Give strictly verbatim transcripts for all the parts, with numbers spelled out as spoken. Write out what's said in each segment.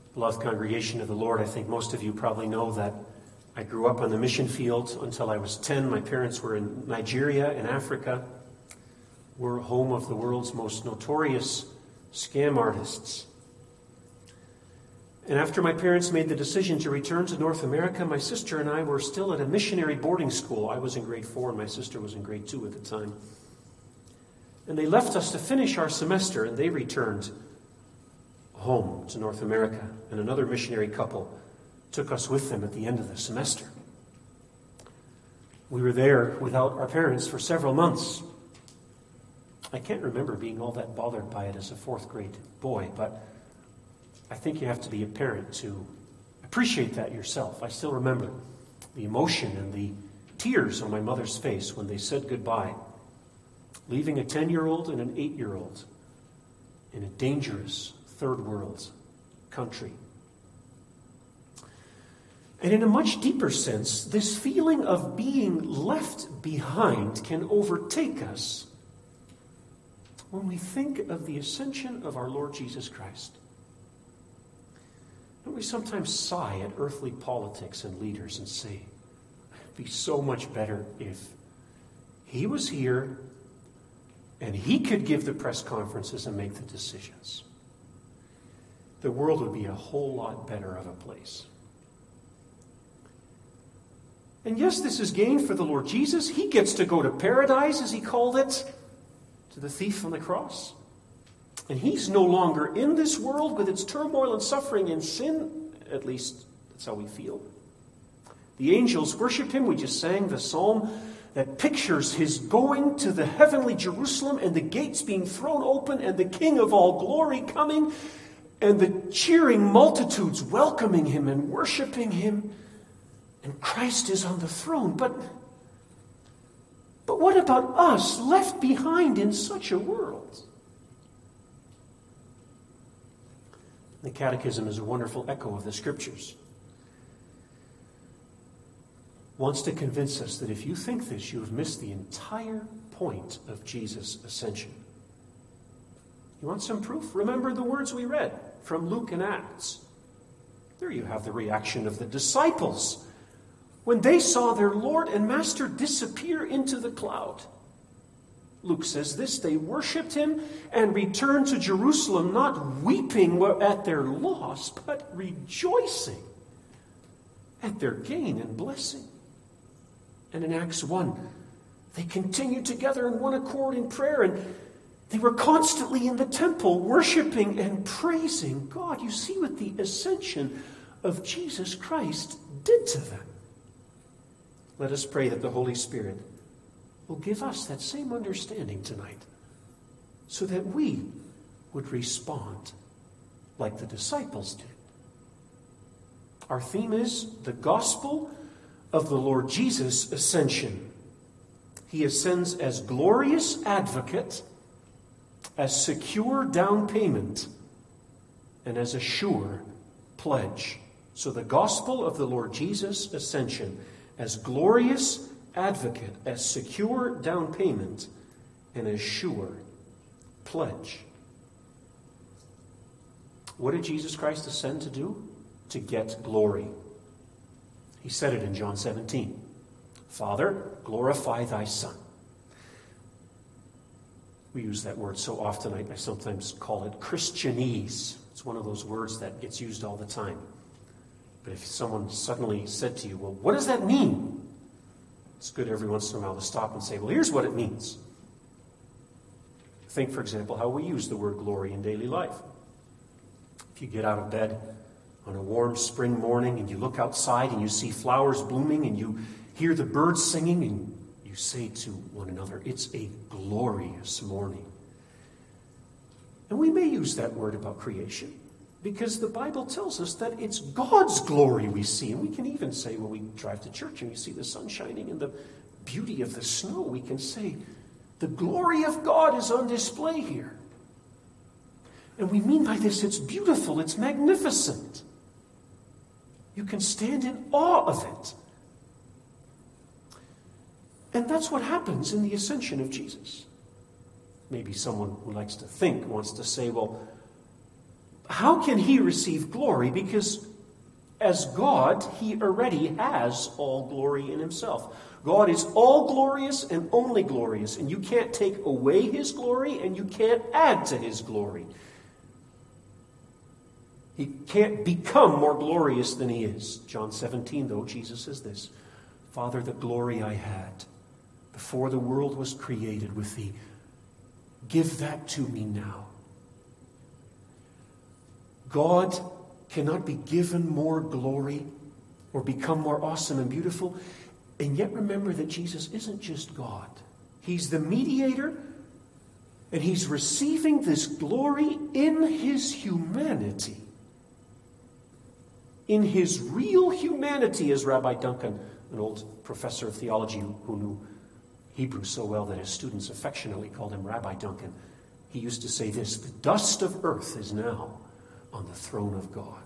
Beloved congregation of the Lord, I think most of you probably know that I grew up on the mission field until I was ten. My parents were in Nigeria, in Africa. We're home of the world's most notorious scam artists. And after my parents made the decision to return to North America, my sister and I were still at a missionary boarding school. I was in grade four and my sister was in grade two at the time. And they left us to finish our semester, and they returned home to North America. And another missionary couple took us with them at the end of the semester. We were there without our parents for several months. I can't remember being all that bothered by it as a fourth grade boy, but I think you have to be a parent to appreciate that yourself. I still remember the emotion and the tears on my mother's face when they said goodbye, leaving a ten-year-old and an eight-year-old in a dangerous third world country. And in a much deeper sense, this feeling of being left behind can overtake us when we think of the ascension of our Lord Jesus Christ. Don't we sometimes sigh at earthly politics and leaders and say, it'd be so much better if he was here and he could give the press conferences and make the decisions. The world would be a whole lot better of a place. And yes, this is gain for the Lord Jesus. He gets to go to paradise, as he called it, to the thief on the cross. And he's no longer in this world with its turmoil and suffering and sin. At least, that's how we feel. The angels worship him. We just sang the psalm that pictures his going to the heavenly Jerusalem and the gates being thrown open and the King of all glory coming and the cheering multitudes welcoming him and worshiping him. And Christ is on the throne. But, but what about us left behind in such a world? The Catechism is a wonderful echo of the Scriptures. Wants to convince us that if you think this, you have missed the entire point of Jesus' ascension. You want some proof? Remember the words we read from Luke and Acts. There you have the reaction of the disciples when they saw their Lord and Master disappear into the cloud. Luke says this, they worshipped him and returned to Jerusalem, not weeping at their loss, but rejoicing at their gain and blessing. And in Acts one, they continued together in one accord in prayer, and they were constantly in the temple worshiping and praising God. You see what the ascension of Jesus Christ did to them. Let us pray that the Holy Spirit will give us that same understanding tonight so that we would respond like the disciples did. Our theme is the gospel of the Lord Jesus' ascension. He ascends as glorious advocate, as secure down payment, and as a sure pledge. So the gospel of the Lord Jesus' ascension as glorious advocate, as secure down payment, and as sure pledge. What did Jesus Christ ascend to do? To get glory. He said it in John seventeen. Father, glorify thy Son. We use that word so often, I, I sometimes call it Christianese. It's one of those words that gets used all the time. But if someone suddenly said to you, well, what does that mean? It's good every once in a while to stop and say, well, here's what it means. Think, for example, how we use the word glory in daily life. If you get out of bed on a warm spring morning and you look outside and you see flowers blooming and you hear the birds singing and you say to one another, it's a glorious morning. And we may use that word about creation because the Bible tells us that it's God's glory we see. And we can even say when we drive to church and we see the sun shining and the beauty of the snow, we can say, the glory of God is on display here. And we mean by this, it's beautiful, it's magnificent. You can stand in awe of it. And that's what happens in the ascension of Jesus. Maybe someone who likes to think wants to say, well, how can he receive glory? Because as God, he already has all glory in himself. God is all glorious and only glorious, and you can't take away his glory and you can't add to his glory. He can't become more glorious than he is. John seventeen, though, Jesus says this, Father, the glory I had before the world was created with thee, give that to me now. God cannot be given more glory or become more awesome and beautiful. And yet remember that Jesus isn't just God. He's the mediator, and he's receiving this glory in his humanity. In his real humanity, as Rabbi Duncan, an old professor of theology who knew Hebrew so well that his students affectionately called him Rabbi Duncan, he used to say this, the dust of earth is now on the throne of God.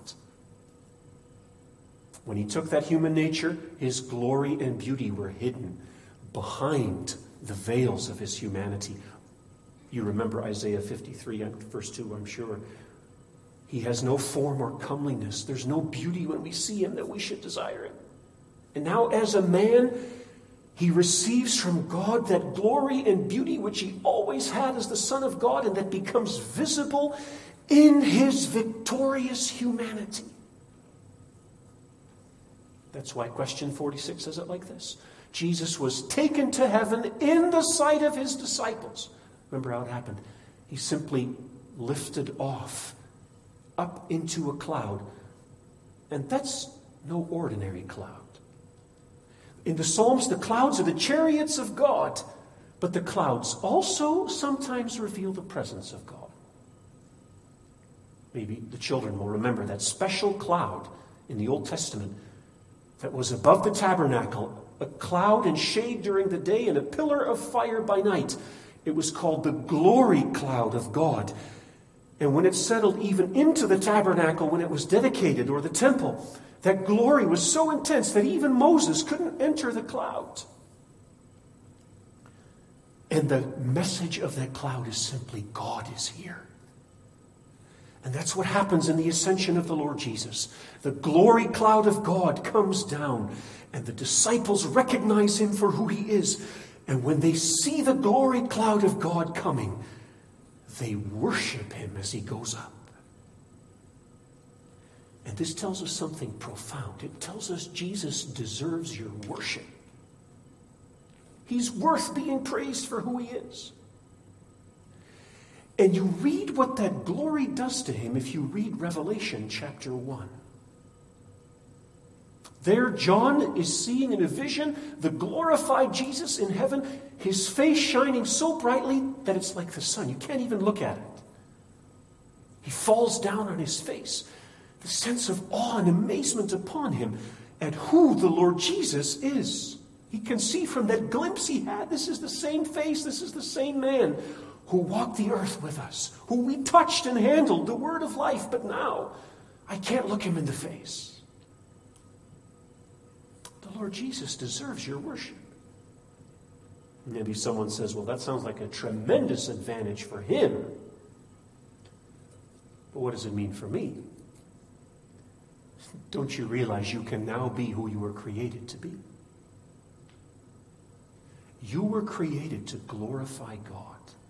When he took that human nature, his glory and beauty were hidden behind the veils of his humanity. You remember Isaiah fifty-three, verse two, I'm sure. He has no form or comeliness. There's no beauty when we see him that we should desire him. And now as a man, he receives from God that glory and beauty which he always had as the Son of God, and that becomes visible in his victorious humanity. That's why question forty-six says it like this. Jesus was taken to heaven in the sight of his disciples. Remember how it happened? He simply lifted off up into a cloud. And that's no ordinary cloud. In the Psalms, the clouds are the chariots of God, but the clouds also sometimes reveal the presence of God. Maybe the children will remember that special cloud in the Old Testament that was above the tabernacle, a cloud and shade during the day and a pillar of fire by night. It was called the glory cloud of God. And when it settled even into the tabernacle, when it was dedicated, or the temple, that glory was so intense that even Moses couldn't enter the cloud. And the message of that cloud is simply, God is here. And that's what happens in the ascension of the Lord Jesus. The glory cloud of God comes down, and the disciples recognize him for who he is. And when they see the glory cloud of God coming, they worship him as he goes up. And this tells us something profound. It tells us Jesus deserves your worship. He's worth being praised for who he is. And you read what that glory does to him if you read Revelation chapter one. There, John is seeing in a vision the glorified Jesus in heaven, his face shining so brightly that it's like the sun. You can't even look at it. He falls down on his face. The sense of awe and amazement upon him at who the Lord Jesus is. He can see from that glimpse he had, this is the same face, this is the same man who walked the earth with us, who we touched and handled, the word of life, but now I can't look him in the face. The Lord Jesus deserves your worship. Maybe someone says, well, that sounds like a tremendous advantage for him. But what does it mean for me? Don't you realize you can now be who you were created to be? You were created to glorify God,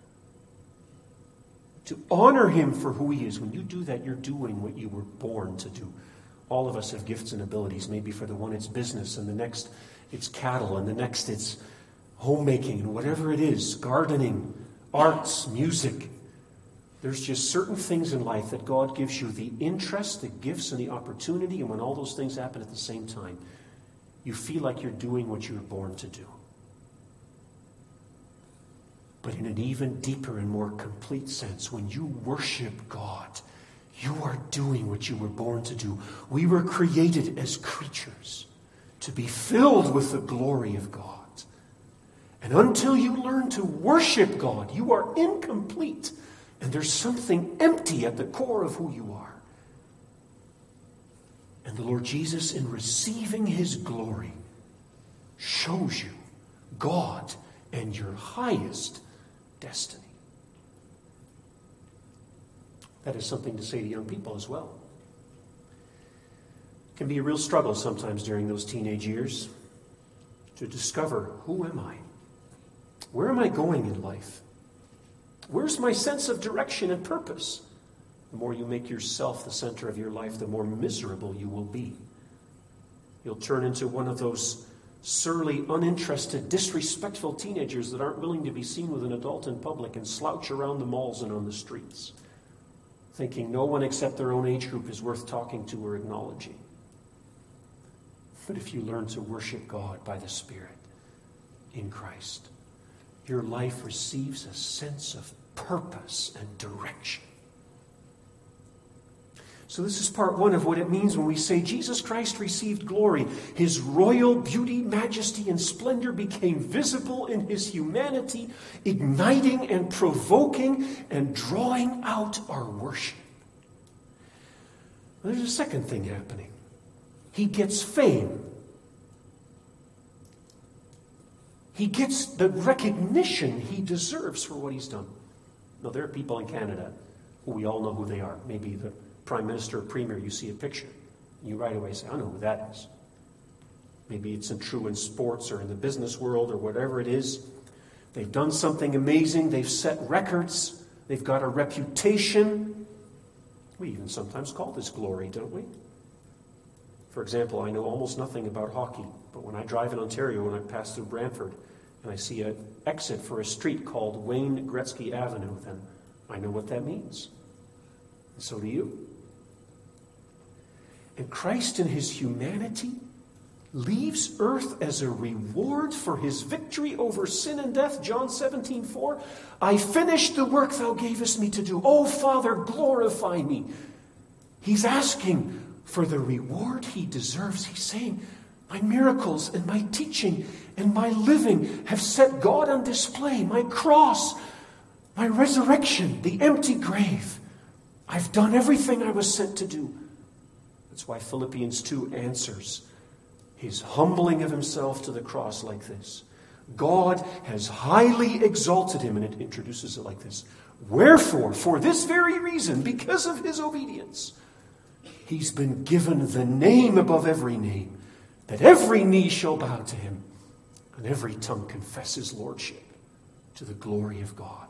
to honor him for who he is. When you do that, you're doing what you were born to do. All of us have gifts and abilities. Maybe for the one it's business, and the next it's cattle, and the next it's homemaking, and whatever it is, gardening, arts, music. There's just certain things in life that God gives you the interest, the gifts, and the opportunity, and when all those things happen at the same time, you feel like you're doing what you were born to do. But in an even deeper and more complete sense, when you worship God, you are doing what you were born to do. We were created as creatures to be filled with the glory of God. And until you learn to worship God, you are incomplete. And there's something empty at the core of who you are. And the Lord Jesus, in receiving his glory, shows you God and your highest destiny. That is something to say to young people as well. It can be a real struggle sometimes during those teenage years to discover, who am I? Where am I going in life? Where's my sense of direction and purpose? The more you make yourself the center of your life, the more miserable you will be. You'll turn into one of those surly, uninterested, disrespectful teenagers that aren't willing to be seen with an adult in public and slouch around the malls and on the streets, thinking no one except their own age group is worth talking to or acknowledging. But if you learn to worship God by the Spirit in Christ, your life receives a sense of purpose and direction. So this is part one of what it means when we say Jesus Christ received glory. His royal beauty, majesty, and splendor became visible in his humanity, igniting and provoking and drawing out our worship. There's a second thing happening. He gets fame. He gets the recognition he deserves for what he's done. Now, there are people in Canada who we all know who they are. Maybe the Prime Minister or Premier, you see a picture, and you right away say, I know who that is. Maybe it's in true in sports or in the business world or whatever it is. They've done something amazing. They've set records. They've got a reputation. We even sometimes call this glory, don't we? For example, I know almost nothing about hockey, but when I drive in Ontario and I pass through Brantford and I see an exit for a street called Wayne Gretzky Avenue, then I know what that means. And so do you. And Christ in his humanity leaves earth as a reward for his victory over sin and death. John seventeen four. I finished the work thou gavest me to do. Oh, Father, glorify me. He's asking for the reward he deserves. He's saying, my miracles and my teaching and my living have set God on display. My cross, my resurrection, the empty grave. I've done everything I was sent to do. That's why Philippians two answers his humbling of himself to the cross like this. God has highly exalted him, and it introduces it like this. Wherefore, for this very reason, because of his obedience, he's been given the name above every name, that every knee shall bow to him, and every tongue confess his lordship, to the glory of God.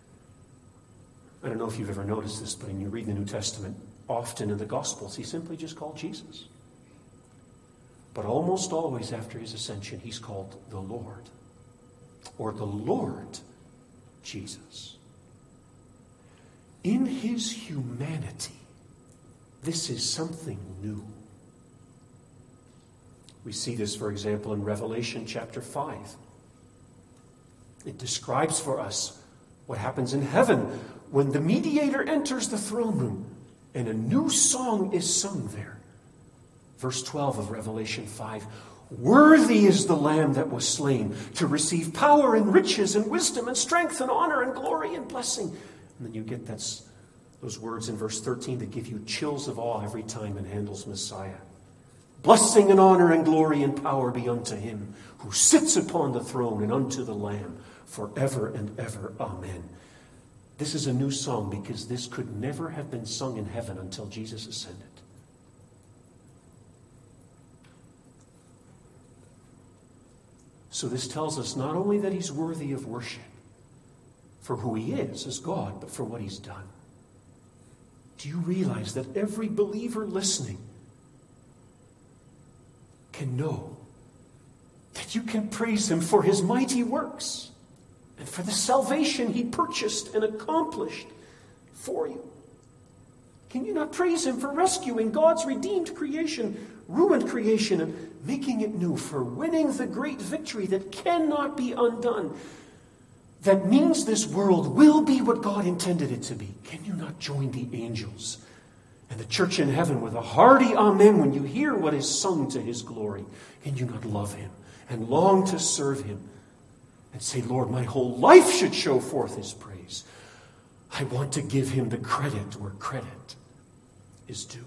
I don't know if you've ever noticed this, but when you read the New Testament, often in the Gospels, he's simply just called Jesus. But almost always after his ascension, he's called the Lord, or the Lord Jesus. In his humanity, this is something new. We see this, for example, in Revelation chapter five. It describes for us what happens in heaven when the mediator enters the throne room and a new song is sung there. Verse twelve of Revelation five. Worthy is the Lamb that was slain to receive power and riches and wisdom and strength and honor and glory and blessing. And then you get that's, those words in verse thirteen that give you chills of awe every time in Handel's Messiah. Blessing and honor and glory and power be unto him who sits upon the throne and unto the Lamb forever and ever. Amen. This is a new song because this could never have been sung in heaven until Jesus ascended. So this tells us not only that he's worthy of worship for who he is as God, but for what he's done. Do you realize that every believer listening can know that you can praise him for his mighty works and for the salvation he purchased and accomplished for you? Can you not praise him for rescuing God's redeemed creation, ruined creation, and making it new, for winning the great victory that cannot be undone, that means this world will be what God intended it to be? Can you not join the angels and the church in heaven with a hearty amen when you hear what is sung to his glory? Can you not love him and long to serve him and say, Lord, my whole life should show forth his praise. I want to give him the credit where credit is due.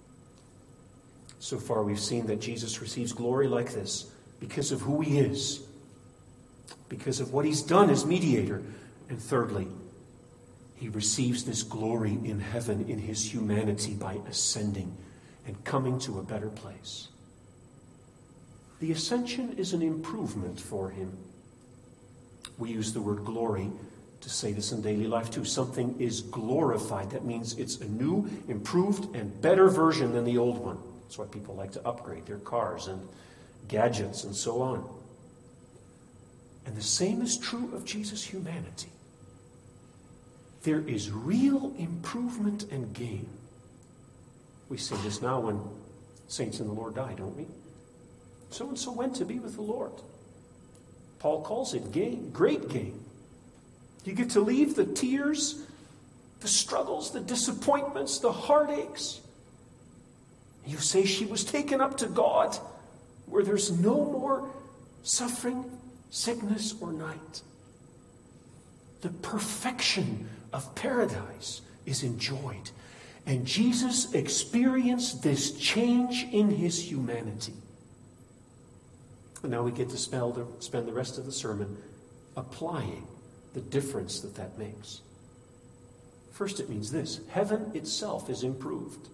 So far we've seen that Jesus receives glory like this because of who he is, because of what he's done as mediator, and thirdly, he He receives this glory in heaven in his humanity by ascending and coming to a better place. The ascension is an improvement for him. We use the word glory to say this in daily life too. Something is glorified. That means it's a new, improved, and better version than the old one. That's why people like to upgrade their cars and gadgets and so on. And the same is true of Jesus' humanity. There is real improvement and gain. We say this now when saints in the Lord die, don't we? So-and-so went to be with the Lord. Paul calls it gain, great gain. You get to leave the tears, the struggles, the disappointments, the heartaches. You say she was taken up to God, where there's no more suffering, sickness, or night. The perfection of paradise is enjoyed. And Jesus experienced this change in his humanity. And now we get to spend the, spend the rest of the sermon applying the difference that that makes. First, it means this: heaven itself is improved.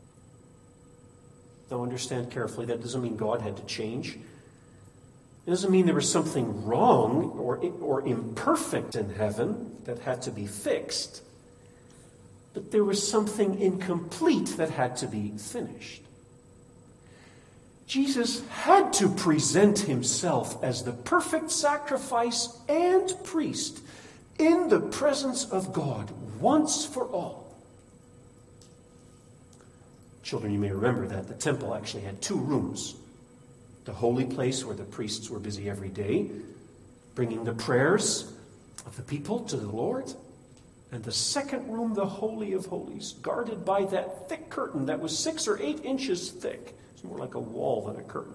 Now understand carefully, that doesn't mean God had to change. It doesn't mean there was something wrong or, or imperfect in heaven that had to be fixed. But there was something incomplete that had to be finished. Jesus had to present himself as the perfect sacrifice and priest in the presence of God once for all. Children, you may remember that the temple actually had two rooms. The holy place where the priests were busy every day, bringing the prayers of the people to the Lord. And the second room, the Holy of Holies, guarded by that thick curtain that was six or eight inches thick. It's more like a wall than a curtain.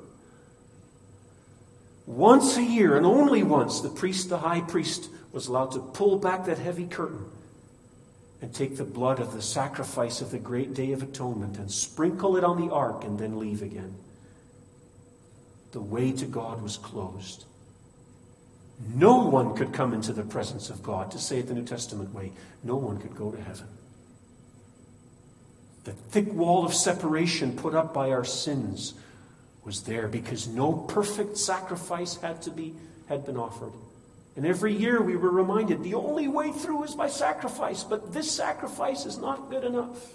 Once a year, and only once, the priest, the high priest, was allowed to pull back that heavy curtain and take the blood of the sacrifice of the great Day of Atonement and sprinkle it on the ark and then leave again. The way to God was closed. No one could come into the presence of God. To say it the New Testament way, no one could go to heaven. The thick wall of separation put up by our sins was there because no perfect sacrifice had to be had been offered. And every year we were reminded the only way through is by sacrifice, but this sacrifice is not good enough.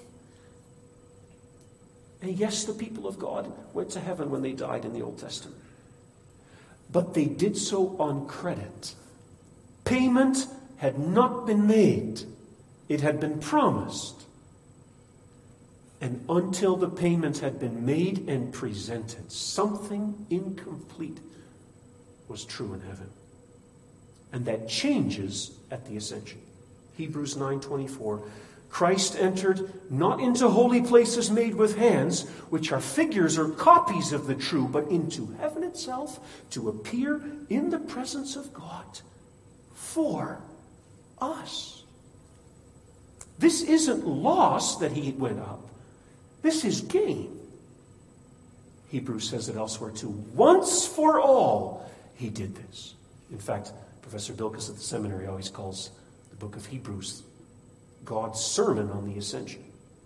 And yes, the people of God went to heaven when they died in the Old Testament. But they did so on credit. Payment had not been made. It had been promised. And until the payment had been made and presented, something incomplete was true in heaven. And that changes at the ascension. Hebrews nine twenty-four. Christ entered not into holy places made with hands, which are figures or copies of the true, but into heaven itself to appear in the presence of God for us. This isn't loss that he went up. This is gain. Hebrews says it elsewhere too. Once for all, he did this. In fact, Professor Bilkes at the seminary always calls the book of Hebrews God's sermon on the ascension.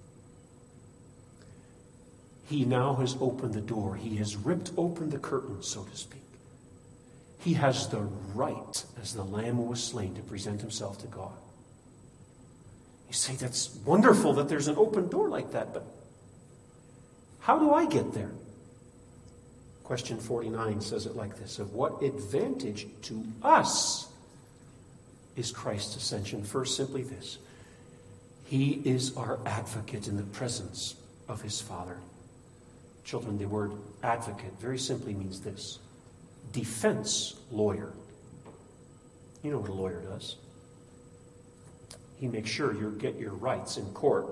He now has opened the door. He has ripped open the curtain, so to speak. He has the right, as the Lamb who was slain, to present himself to God. You say, that's wonderful that there's an open door like that, but how do I get there? Question forty-nine says it like this: of what advantage to us is Christ's ascension? First, simply this: he is our advocate in the presence of his Father. Children, the word advocate very simply means this: defense lawyer. You know what a lawyer does. He makes sure you get your rights in court.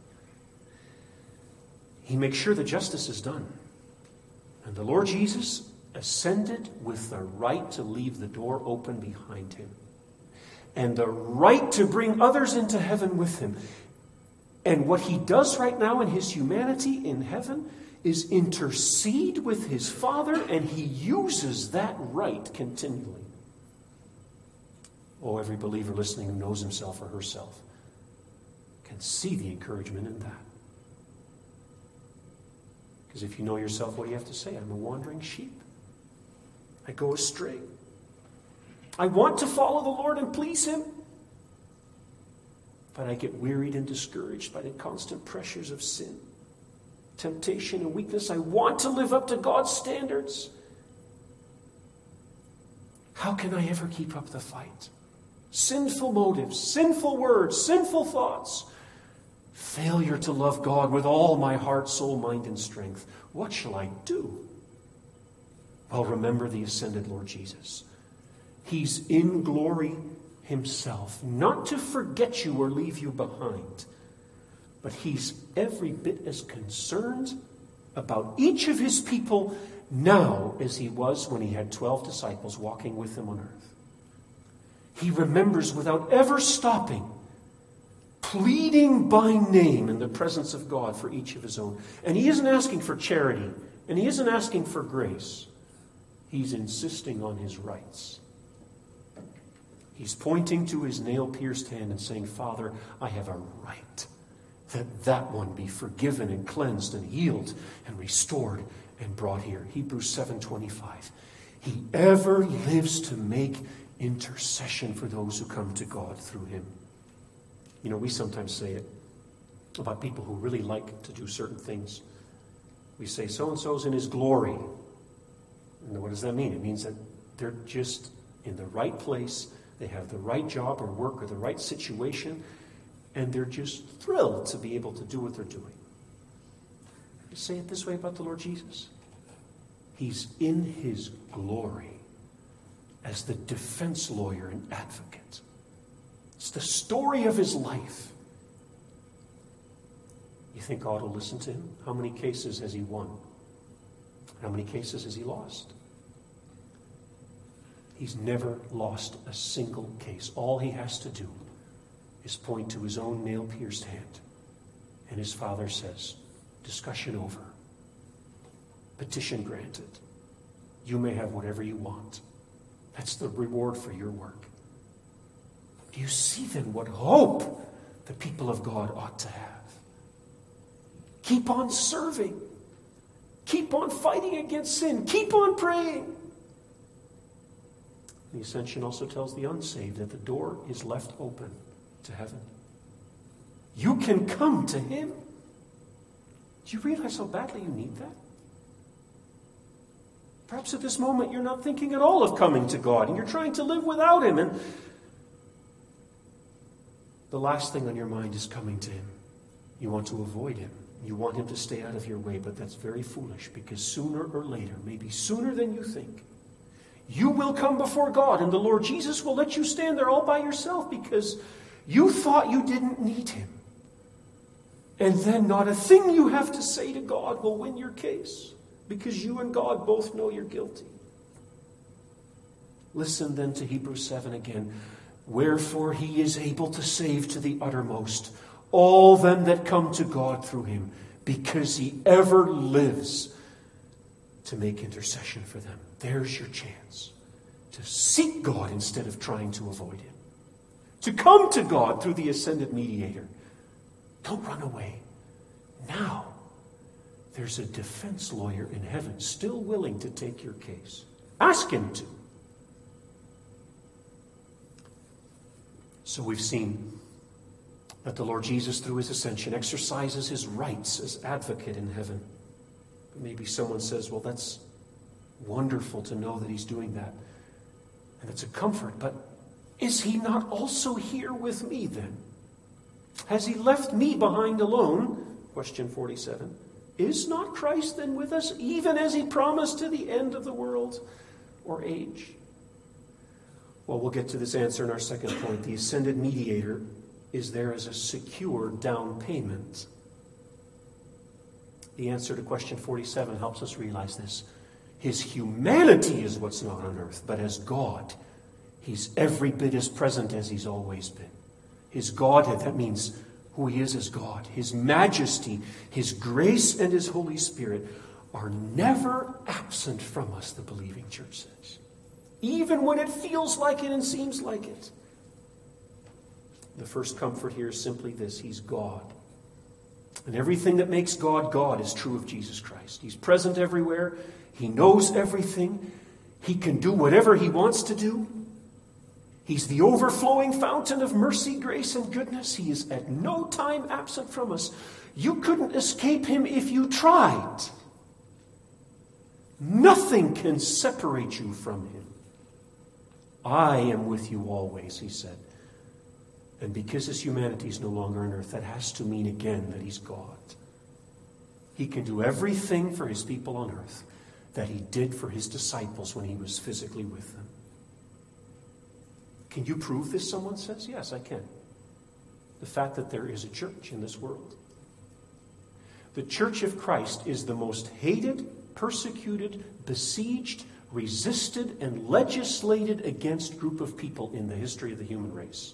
He makes sure that justice is done. And the Lord Jesus ascended with the right to leave the door open behind him, and the right to bring others into heaven with him. And what he does right now in his humanity in heaven is intercede with his Father, and he uses that right continually. Oh, every believer listening who knows himself or herself can see the encouragement in that. Because if you know yourself, what do you have to say? I'm a wandering sheep. I go astray. I want to follow the Lord and please Him, but I get wearied and discouraged by the constant pressures of sin, temptation, and weakness. I want to live up to God's standards. How can I ever keep up the fight? Sinful motives, sinful words, sinful thoughts. Failure to love God with all my heart, soul, mind, and strength. What shall I do? Well, remember the ascended Lord Jesus. He's in glory Himself, not to forget you or leave you behind, but He's every bit as concerned about each of His people now as He was when He had twelve disciples walking with Him on earth. He remembers without ever stopping, pleading by name in the presence of God for each of His own. And He isn't asking for charity, and He isn't asking for grace. He's insisting on His rights. He's pointing to His nail-pierced hand and saying, Father, I have a right that that one be forgiven and cleansed and healed and restored and brought here. Hebrews seven twenty-five. He ever lives to make intercession for those who come to God through Him. You know, we sometimes say it about people who really like to do certain things. We say, so-and-so's in his glory. And what does that mean? It means that they're just in the right place. They have the right job or work or the right situation. And they're just thrilled to be able to do what they're doing. You say it this way about the Lord Jesus. He's in His glory as the defense lawyer and advocate. It's the story of His life. You think God will listen to Him? How many cases has He won? How many cases has He lost? He's never lost a single case. All He has to do is point to His own nail-pierced hand. And His Father says, discussion over. Petition granted. You may have whatever you want. That's the reward for your work. Do you see then what hope the people of God ought to have? Keep on serving. Keep on fighting against sin. Keep on praying. The Ascension also tells the unsaved that the door is left open to heaven. You can come to Him. Do you realize how badly you need that? Perhaps at this moment you're not thinking at all of coming to God and you're trying to live without Him, and the last thing on your mind is coming to Him. You want to avoid Him. You want Him to stay out of your way, but that's very foolish, because sooner or later, maybe sooner than you think, you will come before God and the Lord Jesus will let you stand there all by yourself because you thought you didn't need Him. And then not a thing you have to say to God will win your case, because you and God both know you're guilty. Listen then to Hebrews seven again. Wherefore He is able to save to the uttermost all them that come to God through Him, because He ever lives to make intercession for them. There's your chance to seek God instead of trying to avoid Him. To come to God through the ascended mediator. Don't run away. Now, there's a defense lawyer in heaven still willing to take your case. Ask Him to. So we've seen that the Lord Jesus, through His ascension, exercises His rights as advocate in heaven. But maybe someone says, well, that's wonderful to know that He's doing that. And it's a comfort, but is He not also here with me then? Has He left me behind alone? Question forty-seven. Is not Christ then with us, even as He promised to the end of the world or age? Well, we'll get to this answer in our second point. The ascended mediator is there as a secure down payment. The answer to question forty-seven helps us realize this. His humanity is what's not on earth, but as God, He's every bit as present as He's always been. His Godhead, that means who He is as God. His majesty, His grace, and His Holy Spirit are never absent from us, the believing church says. Even when it feels like it and seems like it. The first comfort here is simply this: He's God. And everything that makes God God is true of Jesus Christ. He's present everywhere. He knows everything. He can do whatever He wants to do. He's the overflowing fountain of mercy, grace, and goodness. He is at no time absent from us. You couldn't escape Him if you tried. Nothing can separate you from Him. I am with you always, He said. And because His humanity is no longer on earth, that has to mean again that He's God. He can do everything for His people on earth that He did for His disciples when He was physically with them. Can you prove this, someone says? Yes, I can. The fact that there is a church in this world. The Church of Christ is the most hated, persecuted, besieged, resisted, and legislated against group of people in the history of the human race.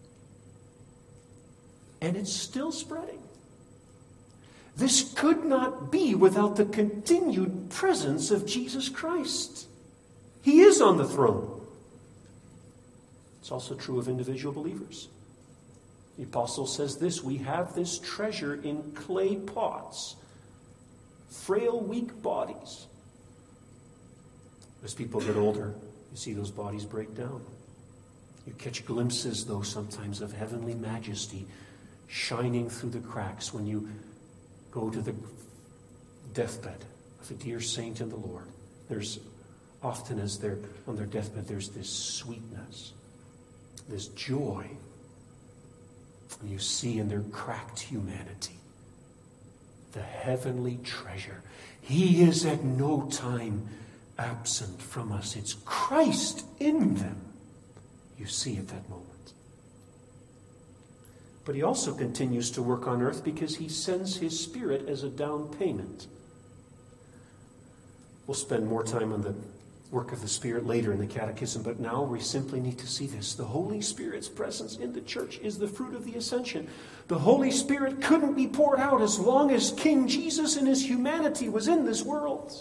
And it's still spreading. This could not be without the continued presence of Jesus Christ. He is on the throne. It's also true of individual believers. The apostle says this: we have this treasure in clay pots, frail, weak bodies. As people get older, you see those bodies break down. You catch glimpses, though, sometimes of heavenly majesty shining through the cracks when you go to the deathbed of a dear saint in the Lord. There's often, as they're on their deathbed, there's this sweetness, this joy. And you see in their cracked humanity the heavenly treasure. He is at no time absent from us. It's Christ in them you see at that moment. But He also continues to work on earth because He sends His Spirit as a down payment. We'll spend more time on the work of the Spirit later in the Catechism, but now we simply need to see this. The Holy Spirit's presence in the church is the fruit of the ascension. The Holy Spirit couldn't be poured out as long as King Jesus in His humanity was in this world.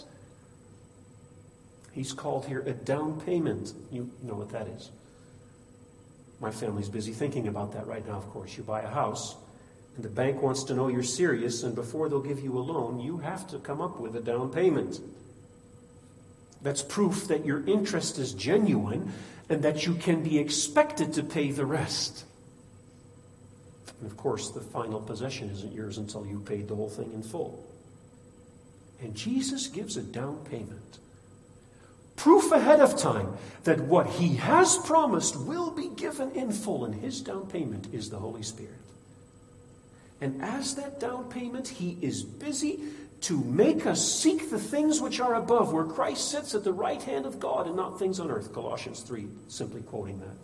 He's called here a down payment. You know what that is. My family's busy thinking about that right now, of course. You buy a house, and the bank wants to know you're serious, and before they'll give you a loan, you have to come up with a down payment. That's proof that your interest is genuine and that you can be expected to pay the rest. And of course, the final possession isn't yours until you paid the whole thing in full. And Jesus gives a down payment. Proof ahead of time that what He has promised will be given in full, and His down payment is the Holy Spirit. And as that down payment, He is busy to make us seek the things which are above, where Christ sits at the right hand of God and not things on earth. Colossians three, simply quoting that.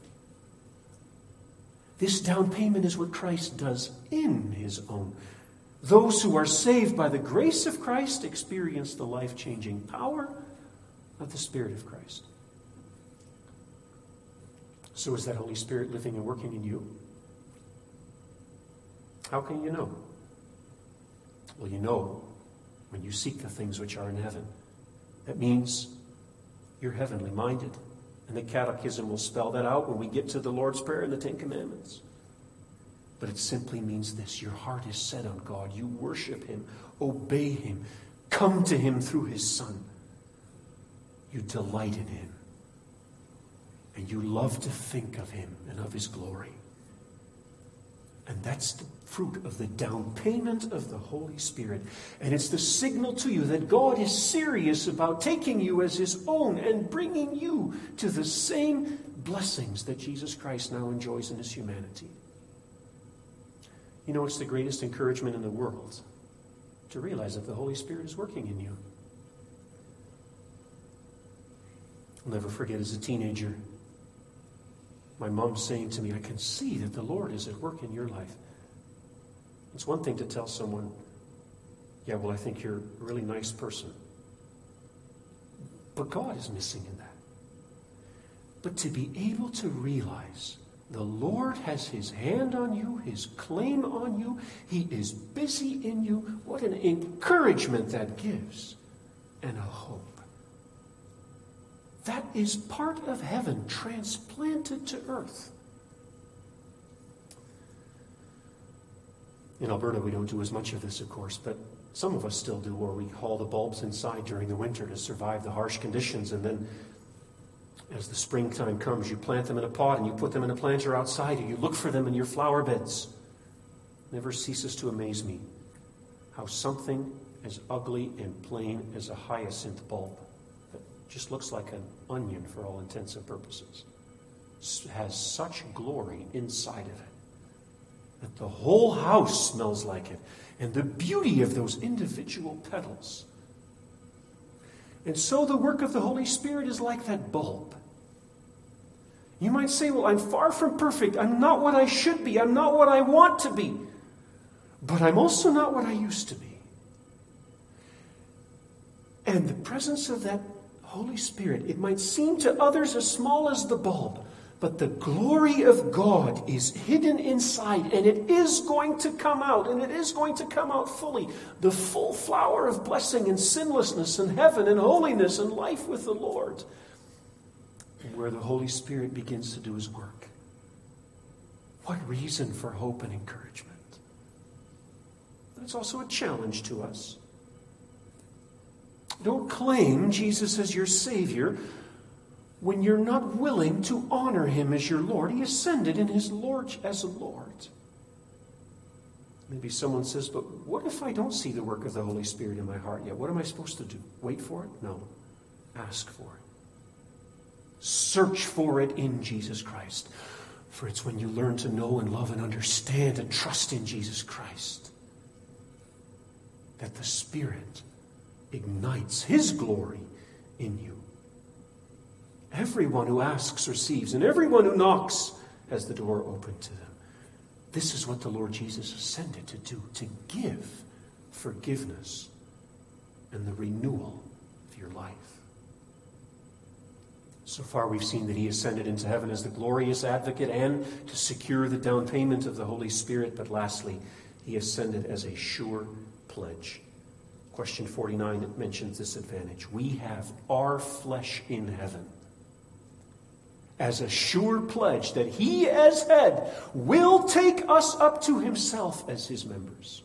This down payment is what Christ does in His own. Those who are saved by the grace of Christ experience the life-changing power of the Spirit of Christ. So is that Holy Spirit living and working in you? How can you know? Well, you know when you seek the things which are in heaven. That means you're heavenly minded. And the Catechism will spell that out when we get to the Lord's Prayer and the Ten Commandments. But it simply means this: your heart is set on God. You worship Him, obey Him, come to Him through His Son. You delight in Him. And you love to think of Him and of His glory. And that's the fruit of the down payment of the Holy Spirit. And it's the signal to you that God is serious about taking you as His own and bringing you to the same blessings that Jesus Christ now enjoys in His humanity. You know, it's the greatest encouragement in the world to realize that the Holy Spirit is working in you. I'll never forget, as a teenager, my mom saying to me, I can see that the Lord is at work in your life. It's one thing to tell someone, yeah, well, I think you're a really nice person. But God is missing in that. But to be able to realize the Lord has His hand on you, His claim on you, He is busy in you, what an encouragement that gives, and a hope. That is part of heaven transplanted to earth. In Alberta, we don't do as much of this, of course, but some of us still do, or we haul the bulbs inside during the winter to survive the harsh conditions, and then as the springtime comes, you plant them in a pot and you put them in a planter outside, and you look for them in your flower beds. It never ceases to amaze me how something as ugly and plain as a hyacinth bulb, that just looks like an onion for all intents and purposes, has such glory inside of it that the whole house smells like it, and the beauty of those individual petals. And so the work of the Holy Spirit is like that bulb. You might say, well, I'm far from perfect. I'm not what I should be. I'm not what I want to be. But I'm also not what I used to be. And the presence of that Holy Spirit, it might seem to others as small as the bulb, but the glory of God is hidden inside, and it is going to come out, and it is going to come out fully. The full flower of blessing and sinlessness and heaven and holiness and life with the Lord, where the Holy Spirit begins to do his work. What reason for hope and encouragement. That's also a challenge to us. Don't claim Jesus as your Savior when you're not willing to honor him as your Lord. He ascended in his Lord as a Lord. Maybe someone says, but what if I don't see the work of the Holy Spirit in my heart yet? What am I supposed to do? Wait for it? No. Ask for it. Search for it in Jesus Christ. For it's when you learn to know and love and understand and trust in Jesus Christ that the Spirit ignites his glory in you. Everyone who asks receives, and everyone who knocks has the door open to them. This is what the Lord Jesus ascended to do, to give forgiveness and the renewal of your life. So far we've seen that he ascended into heaven as the glorious advocate and to secure the down payment of the Holy Spirit. But lastly, he ascended as a sure pledge. Question forty-nine mentions this advantage. We have our flesh in heaven as a sure pledge that he as head will take us up to himself as his members.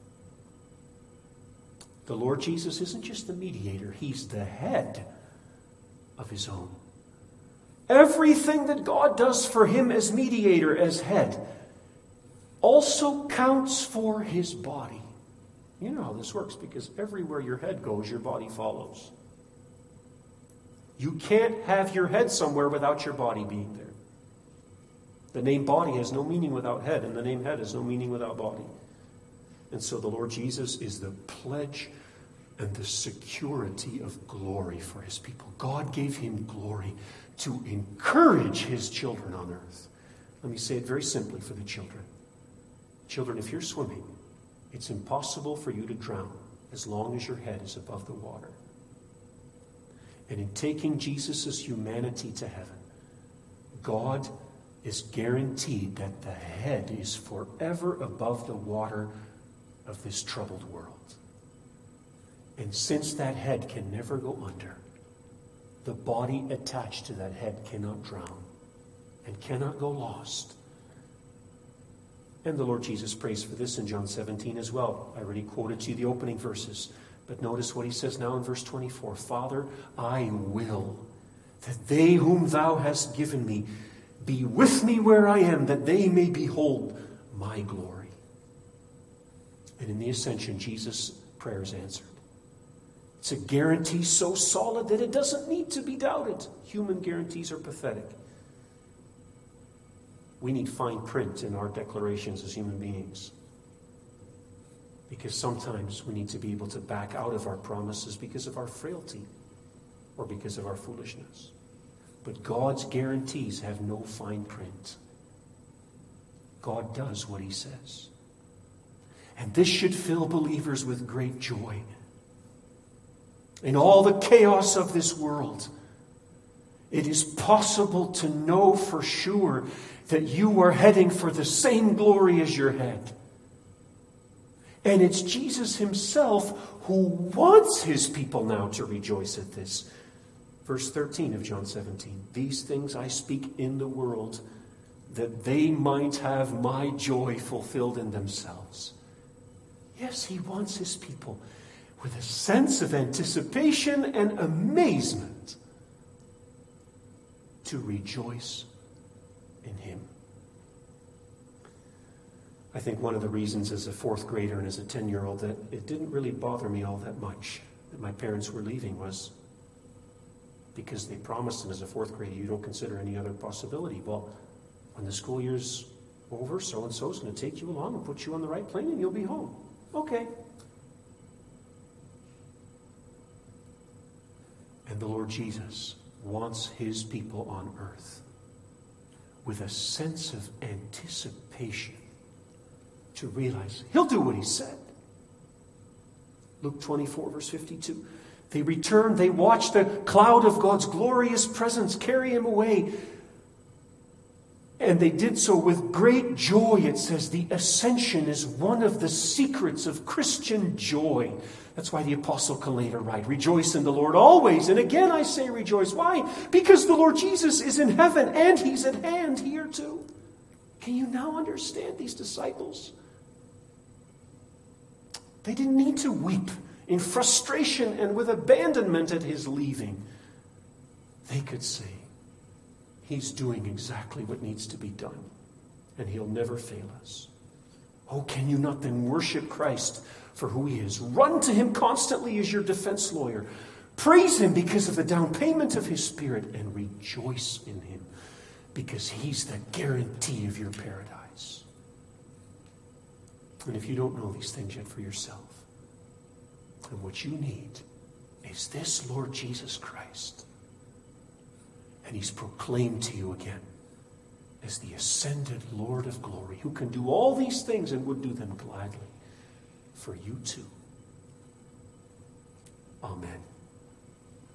The Lord Jesus isn't just the mediator, he's the head of his own. Everything that God does for him as mediator, as head, also counts for his body. You know how this works, because everywhere your head goes, your body follows. You can't have your head somewhere without your body being there. The name body has no meaning without head, and the name head has no meaning without body. And so the Lord Jesus is the pledge and the security of glory for his people. God gave him glory to encourage his children on earth. Let me say it very simply for the children. Children, if you're swimming, it's impossible for you to drown as long as your head is above the water. And in taking Jesus' humanity to heaven, God is guaranteed that the head is forever above the water of this troubled world. And since that head can never go under, the body attached to that head cannot drown and cannot go lost. And the Lord Jesus prays for this in John seventeen as well. I already quoted to you the opening verses. But notice what he says now in verse twenty-four. Father, I will that they whom thou hast given me be with me where I am, that they may behold my glory. And in the ascension, Jesus' prayer is answered. It's a guarantee so solid that it doesn't need to be doubted. Human guarantees are pathetic. We need fine print in our declarations as human beings. Because sometimes we need to be able to back out of our promises because of our frailty or because of our foolishness. But God's guarantees have no fine print. God does what he says. And this should fill believers with great joy. In all the chaos of this world, it is possible to know for sure that you are heading for the same glory as your head. And it's Jesus himself who wants his people now to rejoice at this. Verse thirteen of John seventeen. These things I speak in the world, that they might have my joy fulfilled in themselves. Yes, he wants his people with a sense of anticipation and amazement to rejoice in him. I think one of the reasons as a fourth grader and as a ten-year-old that it didn't really bother me all that much that my parents were leaving was because they promised, and as a fourth grader you don't consider any other possibility. Well, when the school year's over, so-and-so's going to take you along and put you on the right plane and you'll be home. Okay. And the Lord Jesus wants his people on earth with a sense of anticipation to realize he'll do what he said. Luke twenty-four, verse fifty-two. They returned, they watched the cloud of God's glorious presence carry him away. And they did so with great joy. It says the ascension is one of the secrets of Christian joy. That's why the apostle can later write, rejoice in the Lord always. And again I say rejoice. Why? Because the Lord Jesus is in heaven and he's at hand here too. Can you now understand these disciples? They didn't need to weep in frustration and with abandonment at his leaving. They could say, he's doing exactly what needs to be done, and he'll never fail us. Oh, can you not then worship Christ for who he is? Run to him constantly as your defense lawyer. Praise him because of the down payment of his Spirit, and rejoice in him because he's the guarantee of your paradise. And if you don't know these things yet for yourself, then what you need is this Lord Jesus Christ. And he's proclaimed to you again as the ascended Lord of glory, who can do all these things and would do them gladly for you too.